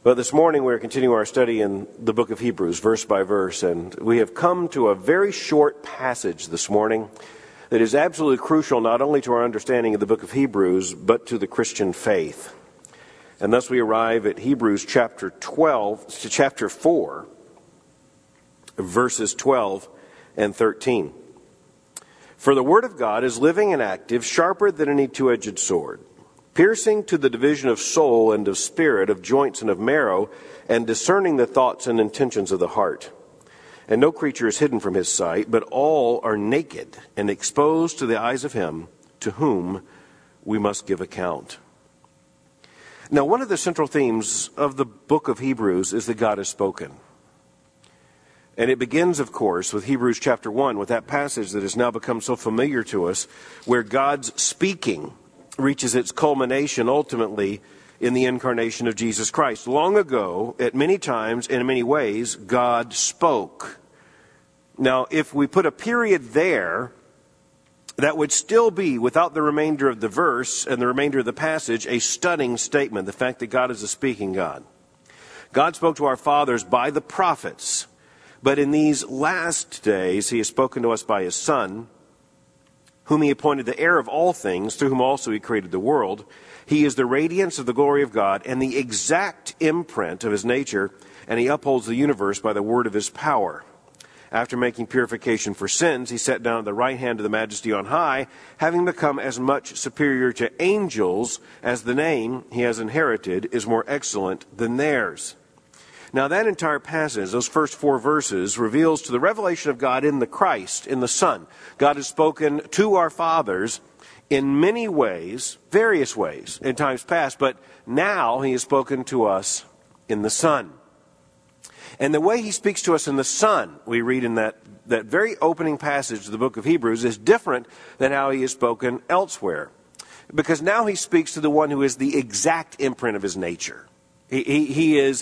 But this morning we're continuing our study in the book of Hebrews, verse by verse, and we have come to a very short passage this morning that is absolutely crucial not only to our understanding of the book of Hebrews, but to the Christian faith. And thus we arrive at Hebrews chapter 4, verses 12 and 13. For the word of God is living and active, sharper than any two-edged sword, piercing to the division of soul and of spirit, of joints and of marrow, and discerning the thoughts and intentions of the heart. And no creature is hidden from his sight, but all are naked and exposed to the eyes of him to whom we must give account. Now, one of the central themes of the book of Hebrews is that God has spoken. And it begins, of course, with Hebrews chapter 1, with that passage that has now become so familiar to us, where God's speaking reaches its culmination ultimately in the incarnation of Jesus Christ. Long ago, at many times, and in many ways, God spoke. Now, if we put a period there, that would still be, without the remainder of the verse and the remainder of the passage, a stunning statement, the fact that God is a speaking God. God spoke to our fathers by the prophets, but in these last days, he has spoken to us by his Son, whom he appointed the heir of all things, through whom also he created the world. He is the radiance of the glory of God and the exact imprint of his nature, and he upholds the universe by the word of his power. After making purification for sins, he sat down at the right hand of the Majesty on high, having become as much superior to angels as the name he has inherited is more excellent than theirs. Now that entire passage, those first 4 verses, reveals to the revelation of God in the Christ, in the Son. God has spoken to our fathers in many ways, various ways, in times past, but now he has spoken to us in the Son. And the way he speaks to us in the Son, we read in that very opening passage of the book of Hebrews, is different than how he has spoken elsewhere. Because now he speaks to the one who is the exact imprint of his nature. He is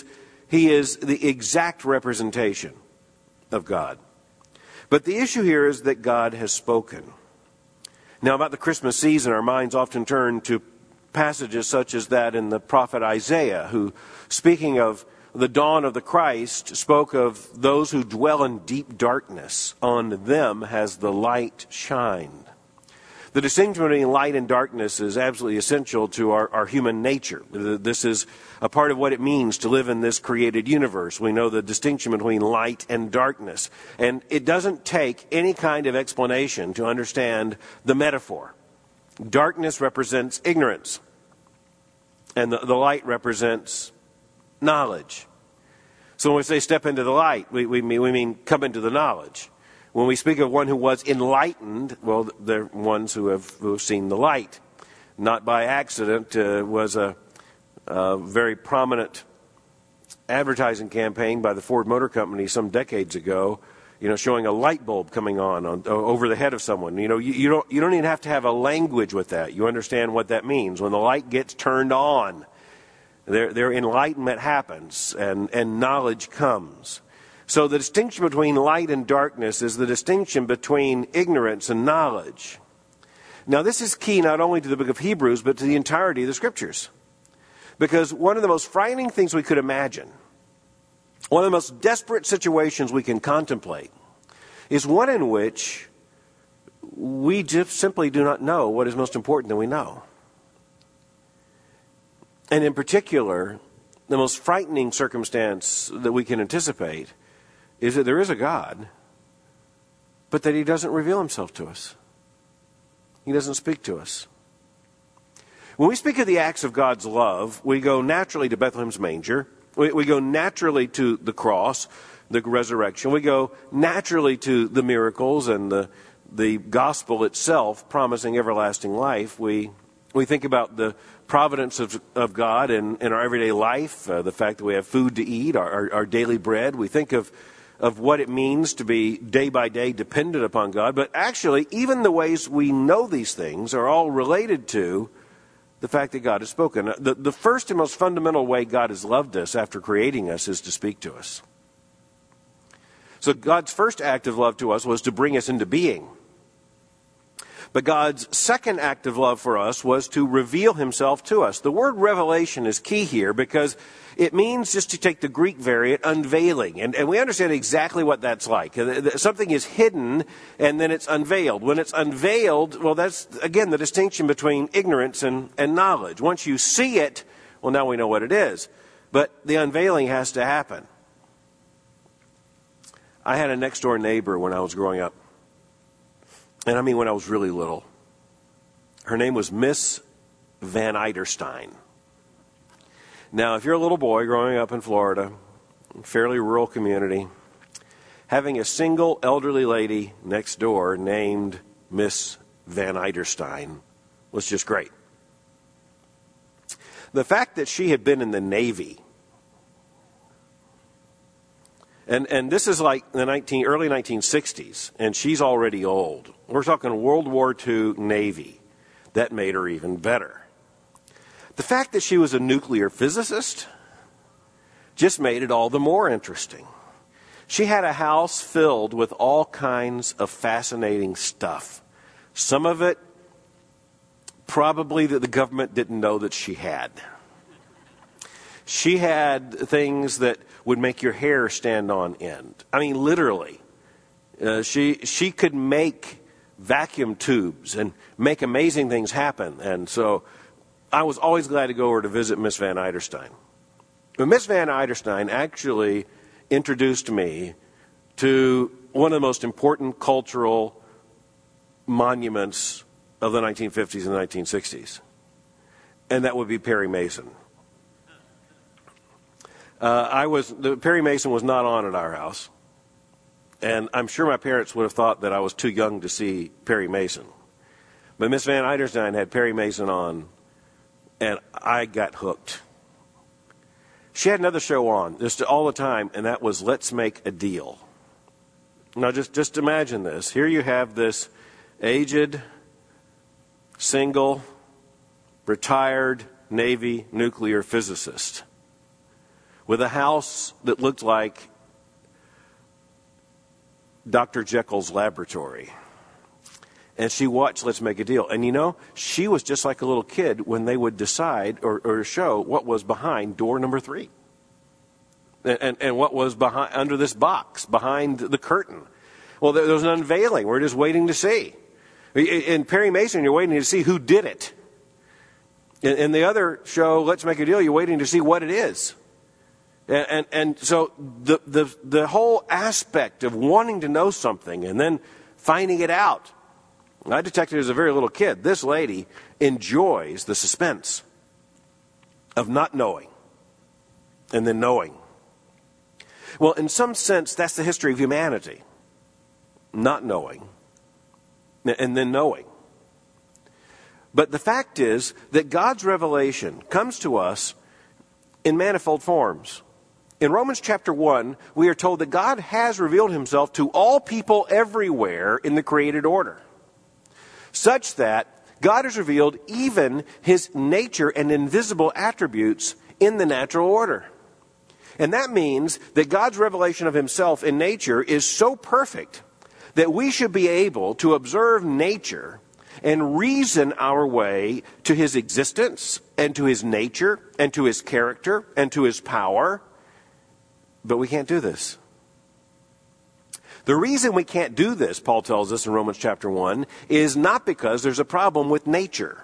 the exact representation of God. But the issue here is that God has spoken. Now, about the Christmas season, our minds often turn to passages such as that in the prophet Isaiah, who, speaking of the dawn of the Christ, spoke of those who dwell in deep darkness. On them has the light shined. The distinction between light and darkness is absolutely essential to our human nature. This is a part of what it means to live in this created universe. We know the distinction between light and darkness. And it doesn't take any kind of explanation to understand the metaphor. Darkness represents ignorance, and the light represents knowledge. So when we say step into the light, we mean come into the knowledge. When we speak of one who was enlightened, well, they're ones who have seen the light. Not by accident was a very prominent advertising campaign by the Ford Motor Company some decades ago, showing a light bulb coming on over the head of someone. You don't even have to have a language with that. You understand what that means. When the light gets turned on, their enlightenment happens and knowledge comes. So the distinction between light and darkness is the distinction between ignorance and knowledge. Now this is key not only to the book of Hebrews, but to the entirety of the Scriptures. Because one of the most frightening things we could imagine, one of the most desperate situations we can contemplate, is one in which we just simply do not know what is most important that we know. And in particular, the most frightening circumstance that we can anticipate is that there is a God, but that he doesn't reveal himself to us. He doesn't speak to us. When we speak of the acts of God's love, we go naturally to Bethlehem's manger. We go naturally to the cross, the resurrection. We go naturally to the miracles and the gospel itself promising everlasting life. We think about the providence of God in our everyday life, the fact that we have food to eat, our daily bread. We think of what it means to be day by day dependent upon God. But actually, even the ways we know these things are all related to the fact that God has spoken. The first and most fundamental way God has loved us after creating us is to speak to us. So God's first act of love to us was to bring us into being. But God's second act of love for us was to reveal himself to us. The word revelation is key here because it means, just to take the Greek variant, unveiling. And we understand exactly what that's like. Something is hidden and then it's unveiled. When it's unveiled, well, that's, again, the distinction between ignorance and knowledge. Once you see it, well, now we know what it is. But the unveiling has to happen. I had a next door neighbor when I was growing up. And I mean when I was really little. Her name was Miss Van Eiderstein. Now, if you're a little boy growing up in Florida, a fairly rural community, having a single elderly lady next door named Miss Van Eiderstein was just great. The fact that she had been in the Navy, and this is like the early 1960s, and she's already old. We're talking World War II Navy. That made her even better. The fact that she was a nuclear physicist just made it all the more interesting. She had a house filled with all kinds of fascinating stuff. Some of it probably that the government didn't know that she had. She had things that would make your hair stand on end. I mean, literally. She could make vacuum tubes and make amazing things happen. And so I was always glad to go over to visit Miss Van Eiderstein. But Miss Van Eiderstein actually introduced me to one of the most important cultural monuments of the 1950s and 1960s. And that would be Perry Mason. Perry Mason was not on at our house. And I'm sure my parents would have thought that I was too young to see Perry Mason. But Miss Van Eiderstein had Perry Mason on, and I got hooked. She had another show on just all the time, and that was Let's Make a Deal. Now, just imagine this. Here you have this aged, single, retired Navy nuclear physicist with a house that looked like Dr. Jekyll's laboratory. And she watched Let's Make a Deal. And you know, she was just like a little kid when they would decide or show what was behind door number 3. And what was behind under this box, behind the curtain. Well, there was an unveiling. We're just waiting to see. In Perry Mason, you're waiting to see who did it. In the other show, Let's Make a Deal, you're waiting to see what it is. And so the whole aspect of wanting to know something and then finding it out. I detected as a very little kid, this lady enjoys the suspense of not knowing and then knowing. Well, in some sense, that's the history of humanity. Not knowing and then knowing. But the fact is that God's revelation comes to us in manifold forms. In Romans chapter 1, we are told that God has revealed himself to all people everywhere in the created order, such that God has revealed even his nature and invisible attributes in the natural order. And that means that God's revelation of himself in nature is so perfect that we should be able to observe nature and reason our way to his existence and to his nature and to his character and to his power. But we can't do this. The reason we can't do this, Paul tells us in Romans chapter 1, is not because there's a problem with nature.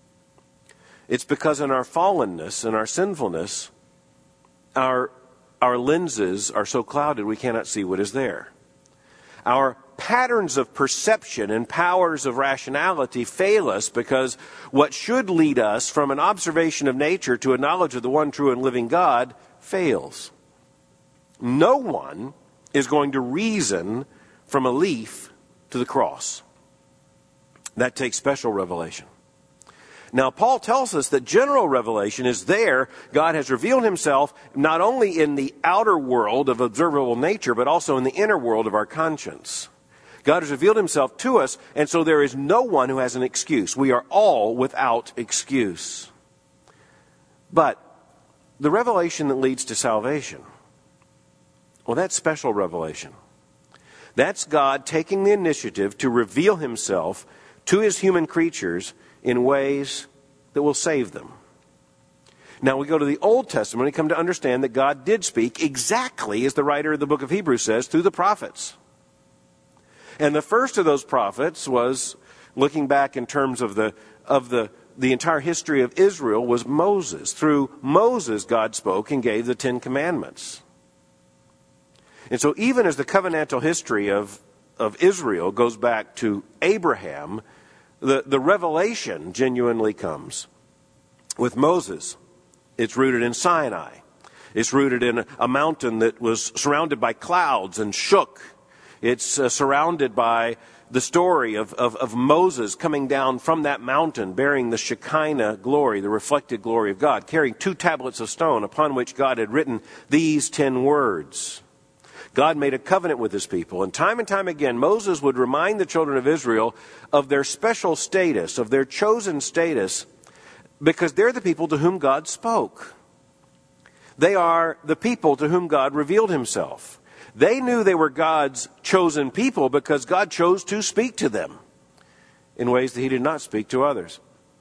It's because in our fallenness and our sinfulness, our lenses are so clouded we cannot see what is there. Our patterns of perception and powers of rationality fail us because what should lead us from an observation of nature to a knowledge of the one true and living God fails. No one is going to reason from a leaf to the cross. That takes special revelation. Now, Paul tells us that general revelation is there. God has revealed himself not only in the outer world of observable nature, but also in the inner world of our conscience. God has revealed himself to us, and so there is no one who has an excuse. We are all without excuse. But the revelation that leads to salvation, well, that's special revelation. That's God taking the initiative to reveal himself to his human creatures in ways that will save them. Now we go to the Old Testament and come to understand that God did speak exactly as the writer of the book of Hebrews says, through the prophets. And the first of those prophets was, looking back in terms of the entire history of Israel, was Moses. Through Moses, God spoke and gave the Ten Commandments. And so even as the covenantal history of Israel goes back to Abraham, the revelation genuinely comes with Moses. It's rooted in Sinai. It's rooted in a mountain that was surrounded by clouds and shook. It's surrounded by the story of Moses coming down from that mountain bearing the Shekinah glory, the reflected glory of God, carrying 2 tablets of stone upon which God had written these 10 words. God made a covenant with his people, and time again, Moses would remind the children of Israel of their special status, of their chosen status, because they're the people to whom God spoke. They are the people to whom God revealed himself. They knew they were God's chosen people because God chose to speak to them in ways that he did not speak to others.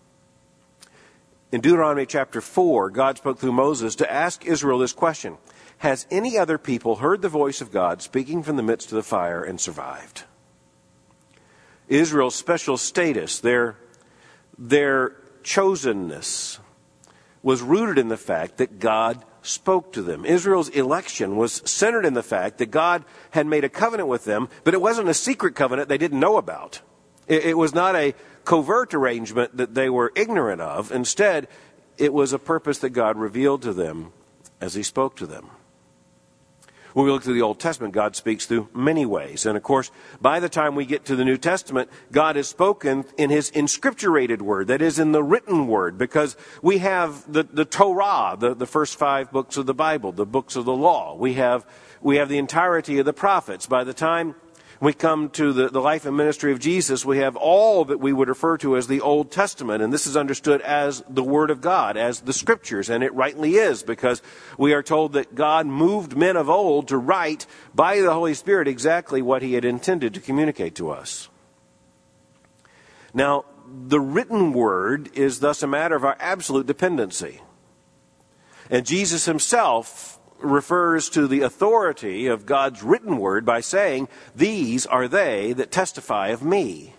In Deuteronomy chapter 4, God spoke through Moses to ask Israel this question: has any other people heard the voice of God speaking from the midst of the fire and survived? Israel's special status, their chosenness, was rooted in the fact that God spoke to them. Israel's election was centered in the fact that God had made a covenant with them, but it wasn't a secret covenant they didn't know about. It was not a covert arrangement that they were ignorant of. Instead, it was a purpose that God revealed to them as he spoke to them. When we look through the Old Testament, God speaks through many ways. And of course, by the time we get to the New Testament, God has spoken in his inscripturated word, that is, in the written word, because we have the Torah, the first 5 books of the Bible, the books of the law. We have the entirety of the prophets. By the time we come to the life and ministry of Jesus, we have all that we would refer to as the Old Testament. And this is understood as the Word of God, as the Scriptures. And it rightly is, because we are told that God moved men of old to write by the Holy Spirit exactly what he had intended to communicate to us. Now, the written Word is thus a matter of our absolute dependency. And Jesus himself refers to the authority of God's written word by saying, "These are they that testify of me."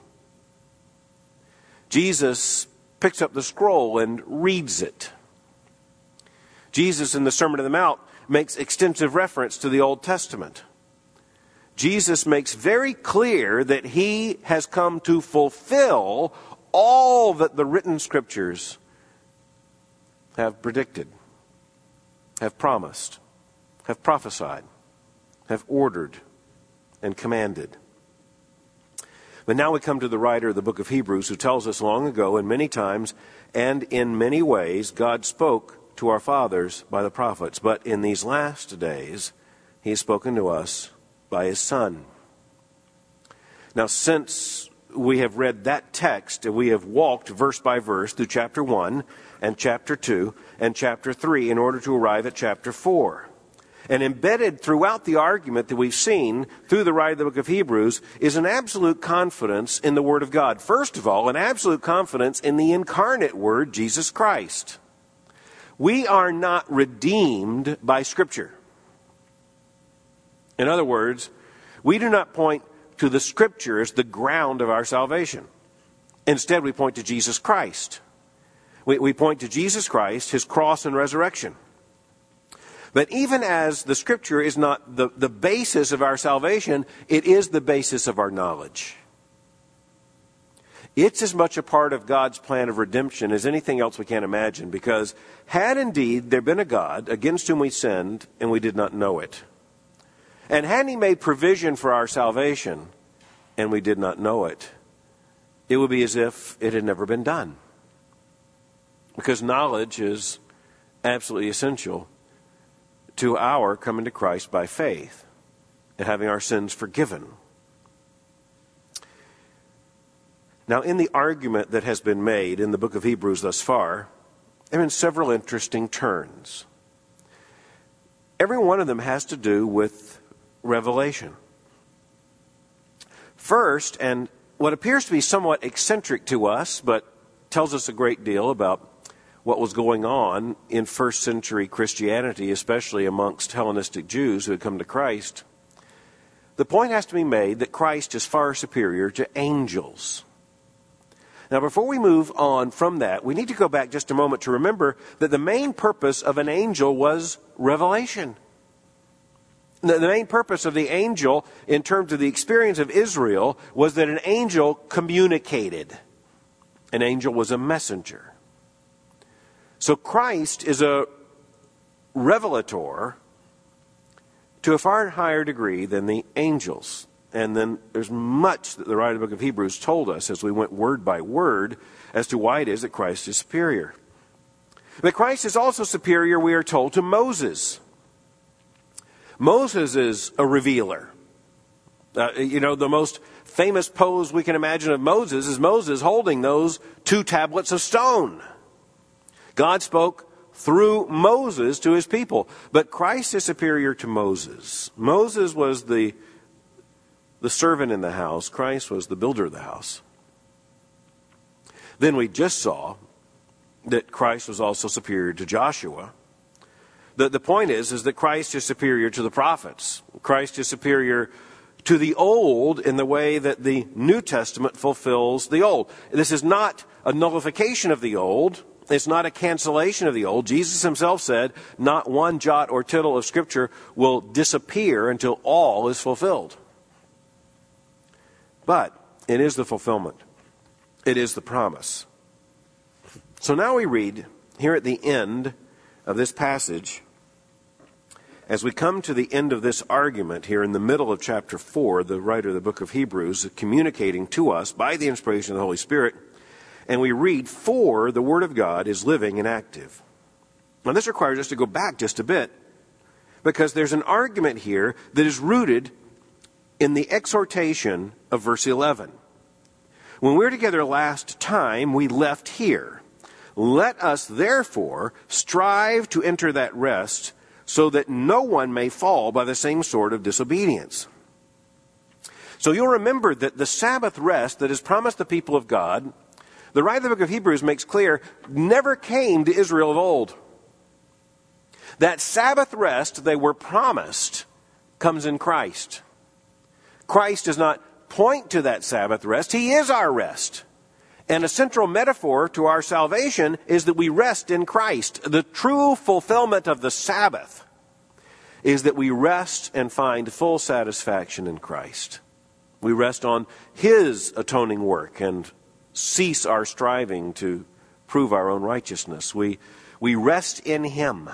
Jesus picks up the scroll and reads it. Jesus in the Sermon on the Mount makes extensive reference to the Old Testament. Jesus makes very clear that he has come to fulfill all that the written scriptures have predicted, have promised, have prophesied, have ordered, and commanded. But now we come to the writer of the book of Hebrews, who tells us long ago and many times and in many ways God spoke to our fathers by the prophets. But in these last days, he has spoken to us by his Son. Now, since we have read that text, we have walked verse by verse through chapter 1 and chapter 2 and chapter 3 in order to arrive at chapter 4. And embedded throughout the argument that we've seen through the writer of the book of Hebrews is an absolute confidence in the Word of God. First of all, an absolute confidence in the incarnate Word, Jesus Christ. We are not redeemed by Scripture. In other words, we do not point to the Scripture as the ground of our salvation. Instead, we point to Jesus Christ. We point to Jesus Christ, his cross and resurrection. But even as the Scripture is not the basis of our salvation, it is the basis of our knowledge. It's as much a part of God's plan of redemption as anything else we can imagine, because had indeed there been a God against whom we sinned and we did not know it, and had he made provision for our salvation and we did not know it, it would be as if it had never been done. Because knowledge is absolutely essential to our coming to Christ by faith and having our sins forgiven. Now, in the argument that has been made in the book of Hebrews thus far, there have been several interesting turns. Every one of them has to do with revelation. First, and what appears to be somewhat eccentric to us, but tells us a great deal about what was going on in first century Christianity, especially amongst Hellenistic Jews who had come to Christ, the point has to be made that Christ is far superior to angels. Now, before we move on from that, we need to go back just a moment to remember that the main purpose of an angel was revelation. The main purpose of the angel, in terms of the experience of Israel, was that an angel communicated. An angel was a messenger. So Christ is a revelator to a far higher degree than the angels. And then there's much that the writer of the book of Hebrews told us as we went word by word as to why it is that Christ is superior. But Christ is also superior, we are told, to Moses. Moses is a revealer. The most famous pose we can imagine of Moses is Moses holding those 2 tablets of stone. God spoke through Moses to his people. But Christ is superior to Moses. Moses was the servant in the house. Christ was the builder of the house. Then we just saw that Christ was also superior to Joshua. The point is that Christ is superior to the prophets. Christ is superior to the Old in the way that the New Testament fulfills the Old. This is not a nullification of the Old. It's not a cancellation of the Old. Jesus himself said, not one jot or tittle of Scripture will disappear until all is fulfilled. But it is the fulfillment. It is the promise. So now we read here at the end of this passage, as we come to the end of this argument here in the middle of chapter 4, the writer of the book of Hebrews communicating to us by the inspiration of the Holy Spirit, and we read, "For the Word of God is living and active." Now this requires us to go back just a bit, because there's an argument here that is rooted in the exhortation of verse 11. When we were together last time, we left here. "Let us therefore strive to enter that rest, so that no one may fall by the same sort of disobedience." So you'll remember that the Sabbath rest that is promised the people of God, the writer of the book of Hebrews makes clear, never came to Israel of old. That Sabbath rest they were promised comes in Christ. Christ does not point to that Sabbath rest. He is our rest. And a central metaphor to our salvation is that we rest in Christ. The true fulfillment of the Sabbath is that we rest and find full satisfaction in Christ. We rest on His atoning work and cease our striving to prove our own righteousness. We rest in Him.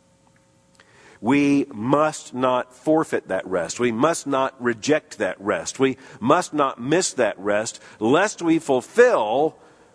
We must not forfeit that rest. We must not reject that rest. We must not miss that rest, lest we fulfill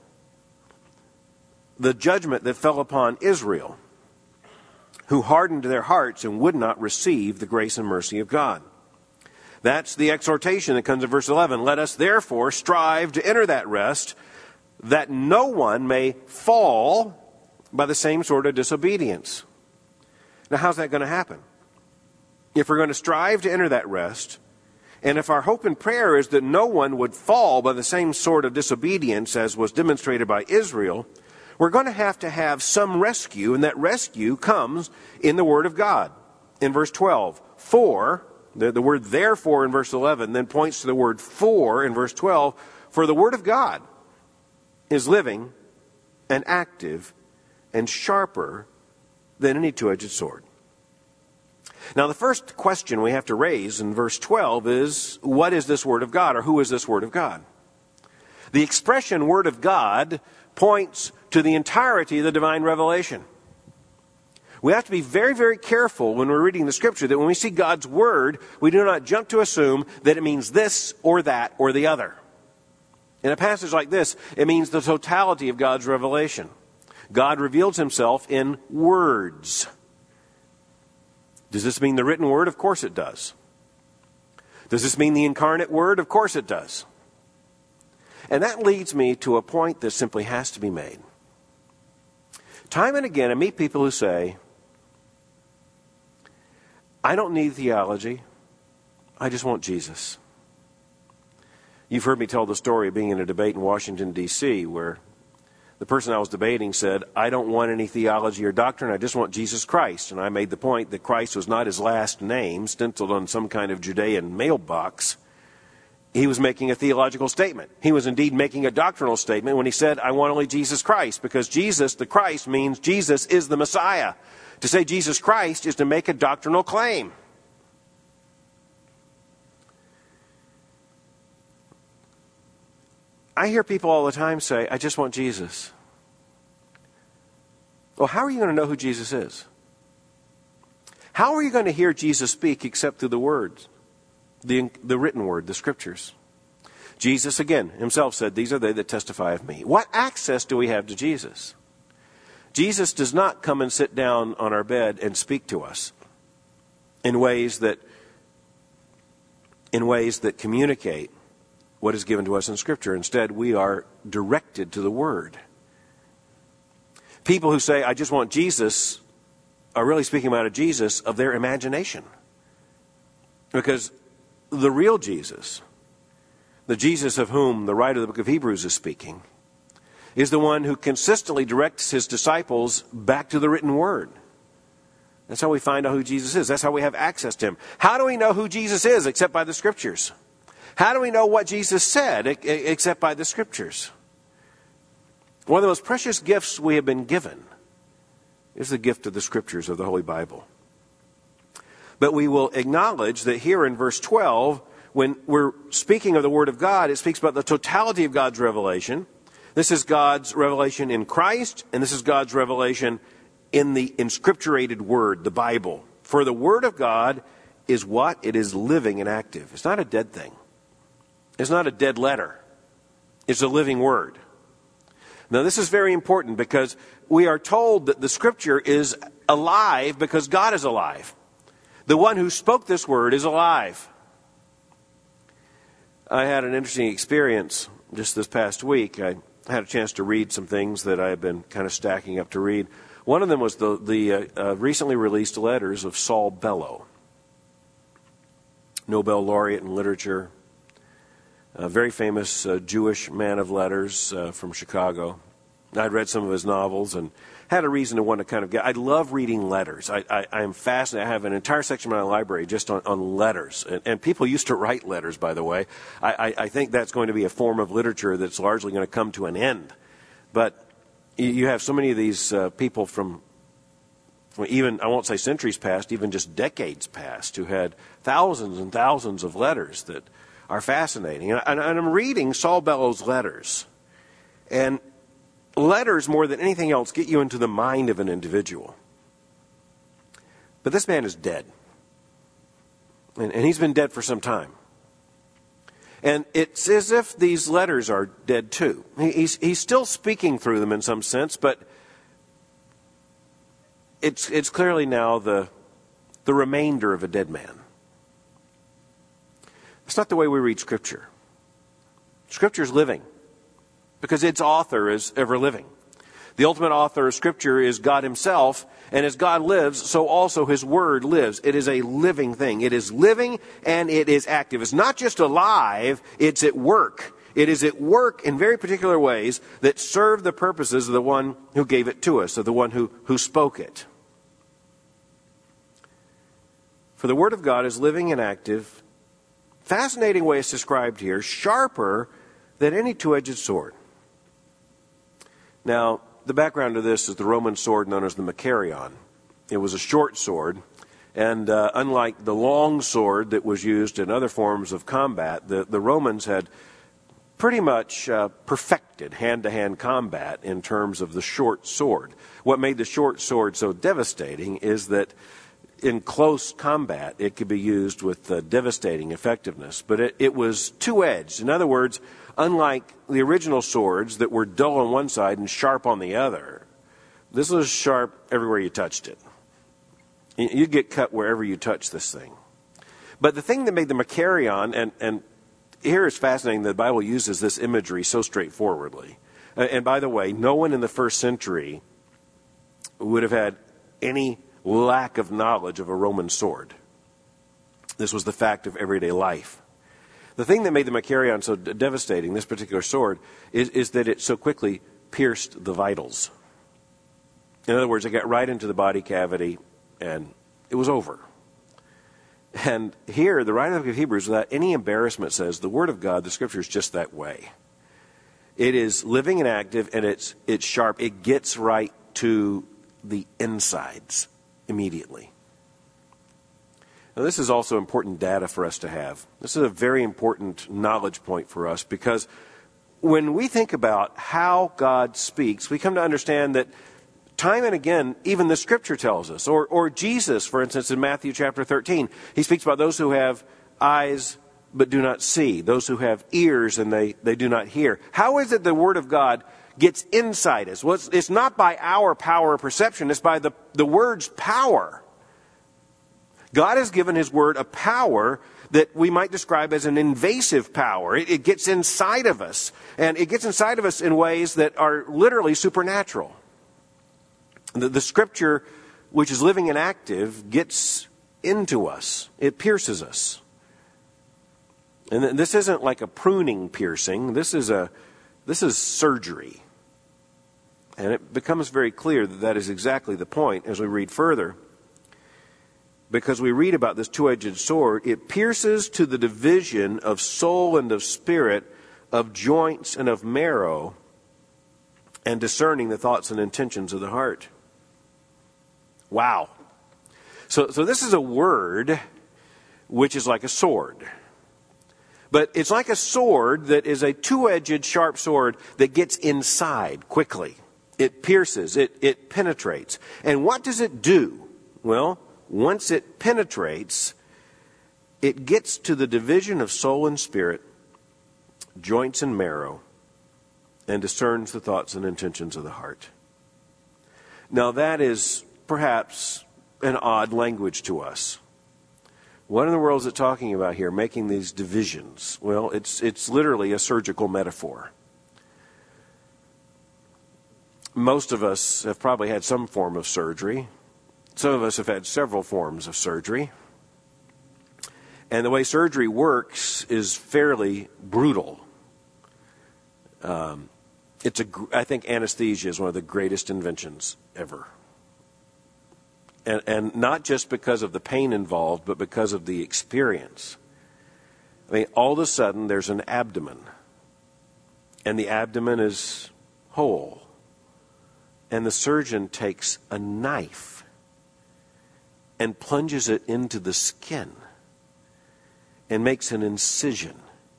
the judgment that fell upon Israel, who hardened their hearts and would not receive the grace and mercy of God. That's the exhortation that comes in verse 11. "Let us therefore strive to enter that rest, that no one may fall by the same sort of disobedience." Now, how's that going to happen? If we're going to strive to enter that rest, and if our hope and prayer is that no one would fall by the same sort of disobedience as was demonstrated by Israel, we're going to have some rescue, and that rescue comes in the Word of God. In verse 12, "For," the word "therefore" in verse 11 then points to the word "for" in verse 12, "For the Word of God is living and active and sharper than any two-edged sword." Now, the first question we have to raise in verse 12 is, what is this Word of God, or who is this Word of God? The expression Word of God points to the entirety of the divine revelation. We have to be very, very careful when we're reading the Scripture that when we see God's Word, we do not jump to assume that it means this or that or the other. In a passage like this, it means the totality of God's revelation. God reveals Himself in words. Does this mean the written Word? Of course it does. Does this mean the incarnate Word? Of course it does. And that leads me to a point that simply has to be made. Time and again, I meet people who say, "I don't need theology. I just want Jesus." You've heard me tell the story of being in a debate in Washington, D.C., where the person I was debating said, I don't want any theology or doctrine, I just want Jesus Christ. And I made the point that Christ was not his last name, stenciled on some kind of Judean mailbox. He was making a theological statement. He was indeed making a doctrinal statement when he said, I want only Jesus Christ, because Jesus, the Christ, means Jesus is the Messiah. To say Jesus Christ is to make a doctrinal claim. I hear people all the time say, I just want Jesus. Well, how are you going to know who Jesus is? How are you going to hear Jesus speak except through the words, the written word, the scriptures? Jesus, again, himself said, these are they that testify of me. What access do we have to Jesus? Jesus does not come and sit down on our bed and speak to us in ways that communicate what is given to us in Scripture. Instead, we are directed to the Word. People who say, I just want Jesus, are really speaking about a Jesus of their imagination. Because the real Jesus, the Jesus of whom the writer of the book of Hebrews is speaking, is the one who consistently directs his disciples back to the written Word. That's how we find out who Jesus is. That's how we have access to him. How do we know who Jesus is except by the Scriptures? How do we know what Jesus said except by the Scriptures? One of the most precious gifts we have been given is the gift of the Scriptures of the Holy Bible. But we will acknowledge that here in verse 12, when we're speaking of the Word of God, it speaks about the totality of God's revelation. This is God's revelation in Christ, and this is God's revelation in the inscripturated Word, the Bible. For the Word of God is what? It is living and active. It's not a dead thing. It's not a dead letter. It's a living Word. Now, this is very important because we are told that the Scripture is alive because God is alive. The one who spoke this Word is alive. I had an interesting experience just this past week. I had a chance to read some things that I have been kind of stacking up to read. One of them was the recently released letters of Saul Bellow, Nobel laureate in literature, a very famous Jewish man of letters from Chicago. I'd read some of his novels and had a reason to want to kind of get... I love reading letters. I am fascinated. I have an entire section of my library just on letters. And people used to write letters, by the way. I think that's going to be a form of literature that's largely going to come to an end. But you have so many of these people from even, I won't say centuries past, even just decades past, who had thousands and thousands of letters that are fascinating. And I'm reading Saul Bellow's letters. And letters, more than anything else, get you into the mind of an individual. But this man is dead. And he's been dead for some time. And it's as if these letters are dead too. He's still speaking through them in some sense, but it's clearly now the remainder of a dead man. It's not the way we read Scripture. Scripture is living because its author is ever living. The ultimate author of Scripture is God himself, and as God lives, so also his Word lives. It is a living thing. It is living and it is active. It's not just alive, it's at work. It is at work in very particular ways that serve the purposes of the one who gave it to us, of the one who spoke it. For the Word of God is living and active. Fascinating way it's described here, sharper than any two-edged sword. Now, the background of this is the Roman sword known as the Makarion. It was a short sword, and unlike the long sword that was used in other forms of combat, the Romans had pretty much perfected hand-to-hand combat in terms of the short sword. What made the short sword so devastating is that in close combat, it could be used with devastating effectiveness. But it was two-edged. In other words, unlike the original swords that were dull on one side and sharp on the other, this was sharp everywhere you touched it. You'd get cut wherever you touch this thing. But the thing that made the Makarion, and here it's fascinating that the Bible uses this imagery so straightforwardly. And by the way, no one in the first century would have had any lack of knowledge of a Roman sword. This was the fact of everyday life. The thing that made the Macharion so devastating, this particular sword, is that it so quickly pierced the vitals. In other words, it got right into the body cavity, and it was over. And here, the writer of Hebrews, without any embarrassment, says the Word of God, the Scripture, is just that way. It is living and active, and it's sharp. It gets right to the insides immediately. Now, this is also important data for us to have. This is a very important knowledge point for us, because when we think about how God speaks, we come to understand that time and again, even the Scripture tells us, or Jesus, for instance, in Matthew chapter 13, he speaks about those who have eyes but do not see, those who have ears and they do not hear. How is it the Word of God gets inside us? Well, it's not by our power or perception, it's by the Word's power. God has given His Word a power that we might describe as an invasive power. It gets inside of us, and it gets inside of us in ways that are literally supernatural. The Scripture, which is living and active, gets into us. It pierces us. And this isn't like a pruning piercing. This is surgery. And it becomes very clear that that is exactly the point as we read further. Because we read about this two-edged sword, it pierces to the division of soul and of spirit, of joints and of marrow, and discerning the thoughts and intentions of the heart. Wow. So this is a word which is like a sword. But it's like a sword that is a two-edged sharp sword that gets inside quickly. It pierces, it penetrates. And what does it do? Well, once it penetrates, it gets to the division of soul and spirit, joints and marrow, and discerns the thoughts and intentions of the heart. Now that is perhaps an odd language to us. What in the world is it talking about here, making these divisions? Well, it's literally a surgical metaphor. Most of us have probably had some form of surgery. Some of us have had several forms of surgery. And the way surgery works is fairly brutal. I think anesthesia is one of the greatest inventions ever. And not just because of the pain involved, but because of the experience. I mean, all of a sudden there's an abdomen. And the abdomen is whole. And the surgeon takes a knife and plunges it into the skin and makes an incision.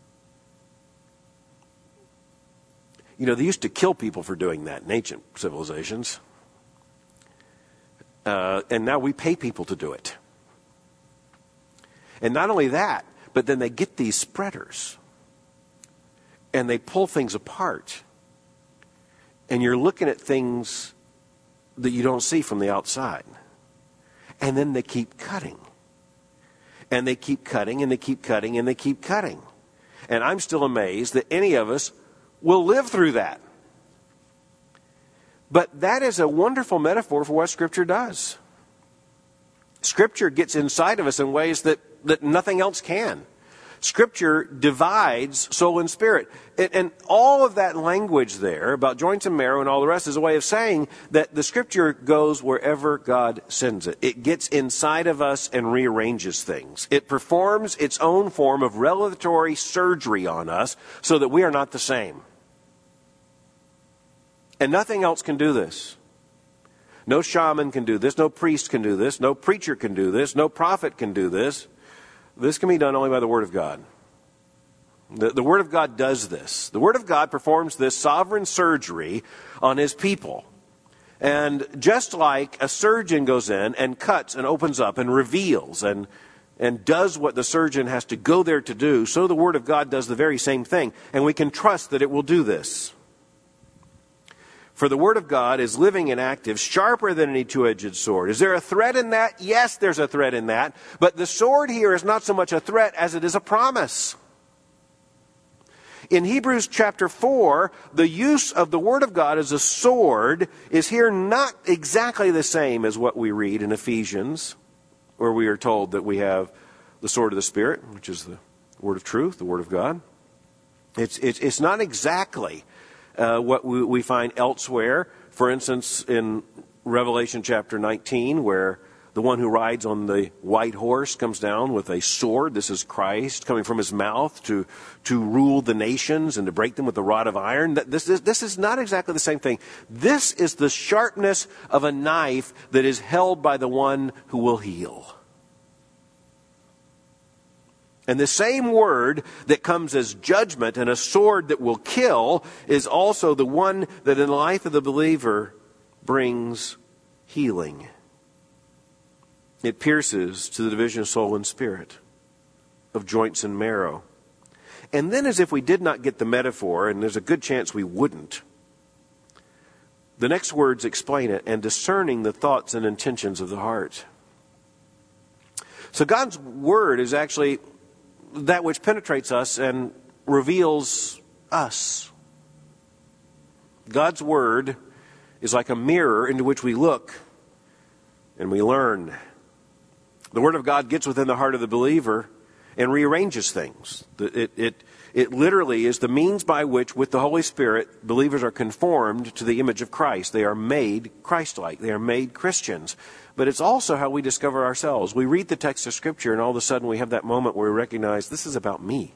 You know, they used to kill people for doing that in ancient civilizations. And now we pay people to do it. And not only that, but then they get these spreaders. And they pull things apart. And you're looking at things that you don't see from the outside. And then they keep cutting. And they keep cutting, and they keep cutting, and they keep cutting. And I'm still amazed that any of us will live through that. But that is a wonderful metaphor for what Scripture does. Scripture gets inside of us in ways that nothing else can. Scripture divides soul and spirit. And all of that language there about joints and marrow and all the rest is a way of saying that the Scripture goes wherever God sends it. It gets inside of us and rearranges things. It performs its own form of revelatory surgery on us so that we are not the same. And nothing else can do this. No shaman can do this. No priest can do this. No preacher can do this. No prophet can do this. This can be done only by the Word of God. The Word of God does this. The Word of God performs this sovereign surgery on His people. And just like a surgeon goes in and cuts and opens up and reveals and does what the surgeon has to go there to do, so the Word of God does the very same thing. And we can trust that it will do this. For the Word of God is living and active, sharper than any two-edged sword. Is there a threat in that? Yes, there's a threat in that. But the sword here is not so much a threat as it is a promise. In Hebrews chapter 4, the use of the Word of God as a sword is here not exactly the same as what we read in Ephesians, where we are told that we have the sword of the Spirit, which is Word of truth, the Word of God. It's not exactly what we find elsewhere. For instance, in Revelation chapter 19, where the one who rides on the white horse comes down with a sword. This is Christ coming from his mouth to rule the nations and to break them with a rod of iron. This is not exactly the same thing. This is the sharpness of a knife that is held by the one who will heal. And the same word that comes as judgment and a sword that will kill is also the one that in the life of the believer brings healing. It pierces to the division of soul and spirit, of joints and marrow. And then, as if we did not get the metaphor, and there's a good chance we wouldn't, the next words explain it, and discerning the thoughts and intentions of the heart. So God's Word is actually that which penetrates us and reveals us. God's Word is like a mirror into which we look and we learn. The Word of God gets within the heart of the believer and rearranges things. It literally is the means by which, with the Holy Spirit, believers are conformed to the image of Christ. They are made Christ-like. They are made Christians. But it's also how we discover ourselves. We read the text of Scripture and all of a sudden we have that moment where we recognize this is about me.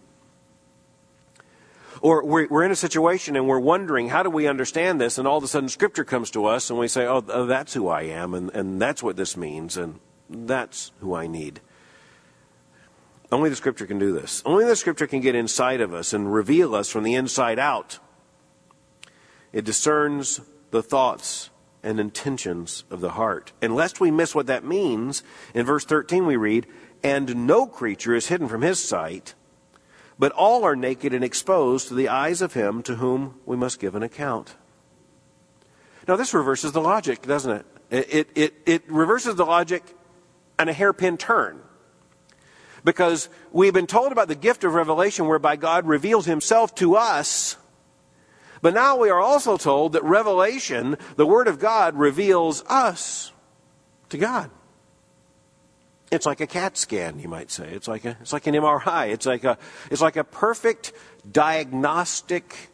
Or we're in a situation and we're wondering, how do we understand this? And all of a sudden Scripture comes to us and we say, oh, that's who I am and that's what this means and that's who I need. Only the Scripture can do this. Only the Scripture can get inside of us and reveal us from the inside out. It discerns the thoughts and intentions of the heart. And lest we miss what that means, in verse 13 we read, and no creature is hidden from his sight, but all are naked and exposed to the eyes of him to whom we must give an account. Now this reverses the logic, doesn't it? It reverses the logic on a hairpin turn. Because we've been told about the gift of revelation whereby God reveals himself to us. But now we are also told that revelation, the Word of God, reveals us to God. It's like a CAT scan, you might say. It's like an MRI. It's like a perfect diagnostic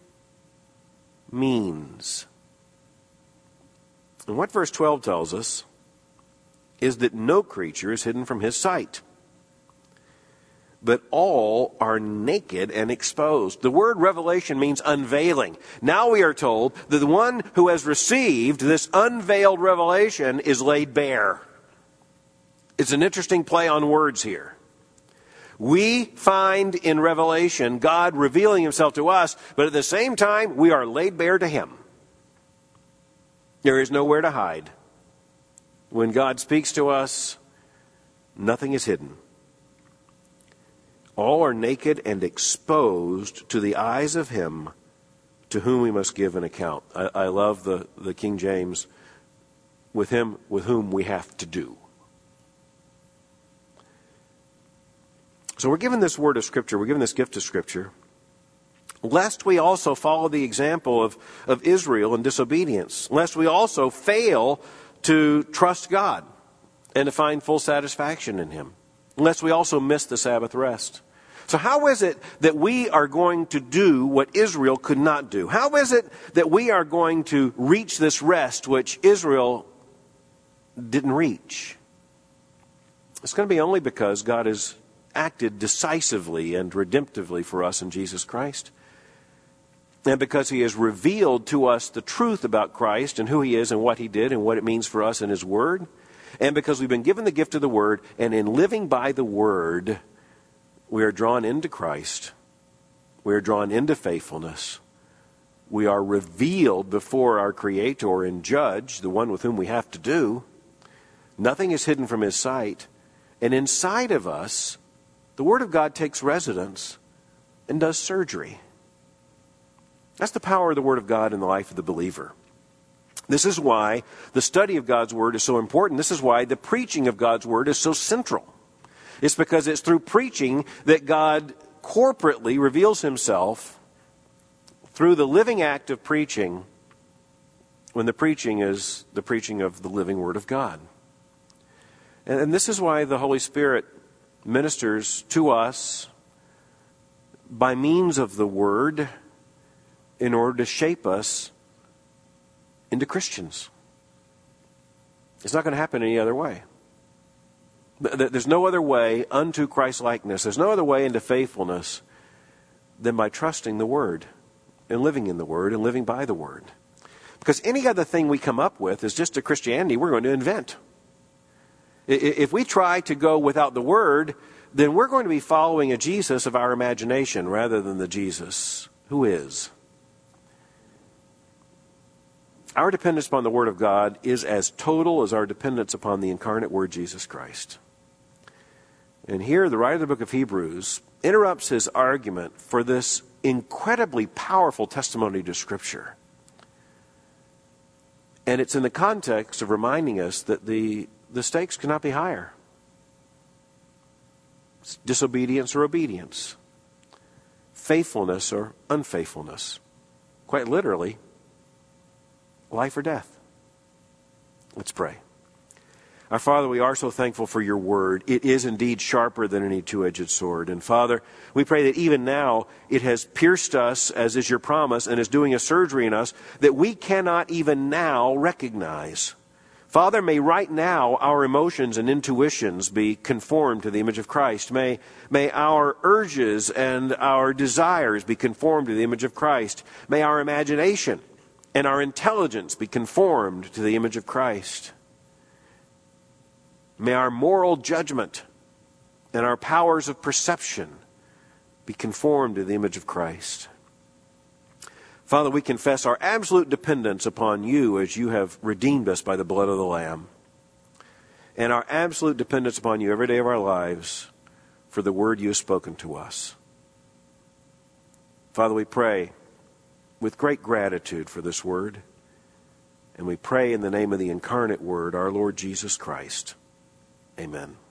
means. And what verse 12 tells us is that no creature is hidden from his sight, but all are naked and exposed. The word revelation means unveiling. Now we are told that the one who has received this unveiled revelation is laid bare. It's an interesting play on words here. We find in Revelation God revealing himself to us, but at the same time we are laid bare to him. There is nowhere to hide. When God speaks to us, nothing is hidden. All are naked and exposed to the eyes of him to whom we must give an account. I love the King James, with him with whom we have to do. So we're given this word of Scripture, we're given this gift of Scripture, lest we also follow the example of Israel in disobedience, lest we also fail to trust God and to find full satisfaction in him, lest we also miss the Sabbath rest. So how is it that we are going to do what Israel could not do? How is it that we are going to reach this rest which Israel didn't reach? It's going to be only because God has acted decisively and redemptively for us in Jesus Christ. And because he has revealed to us the truth about Christ and who he is and what he did and what it means for us in his Word. And because we've been given the gift of the Word, and in living by the Word, we are drawn into Christ. We are drawn into faithfulness. We are revealed before our Creator and Judge, the one with whom we have to do. Nothing is hidden from his sight. And inside of us, the Word of God takes residence and does surgery. That's the power of the Word of God in the life of the believer. This is why the study of God's Word is so important. This is why the preaching of God's Word is so central. It's because it's through preaching that God corporately reveals himself through the living act of preaching, when the preaching is the preaching of the living Word of God. And this is why the Holy Spirit ministers to us by means of the Word in order to shape us into Christians. It's not going to happen any other way. There's no other way unto Christ-likeness. There's no other way into faithfulness than by trusting the Word and living in the Word and living by the Word. Because any other thing we come up with is just a Christianity we're going to invent. If we try to go without the Word, then we're going to be following a Jesus of our imagination rather than the Jesus who is. Our dependence upon the Word of God is as total as our dependence upon the incarnate Word, Jesus Christ. And here, the writer of the book of Hebrews interrupts his argument for this incredibly powerful testimony to Scripture. And it's in the context of reminding us that the stakes cannot be higher. It's disobedience or obedience. Faithfulness or unfaithfulness. Quite literally, life or death. Let's pray. Our Father, we are so thankful for your word. It is indeed sharper than any two-edged sword. And Father, we pray that even now it has pierced us, as is your promise, and is doing a surgery in us that we cannot even now recognize. Father, may right now our emotions and intuitions be conformed to the image of Christ. May our urges and our desires be conformed to the image of Christ. May our imagination and our intelligence be conformed to the image of Christ. May our moral judgment and our powers of perception be conformed to the image of Christ. Father, we confess our absolute dependence upon you as you have redeemed us by the blood of the Lamb. And our absolute dependence upon you every day of our lives for the word you have spoken to us. Father, we pray with great gratitude for this word. And we pray in the name of the incarnate Word, our Lord Jesus Christ. Amen.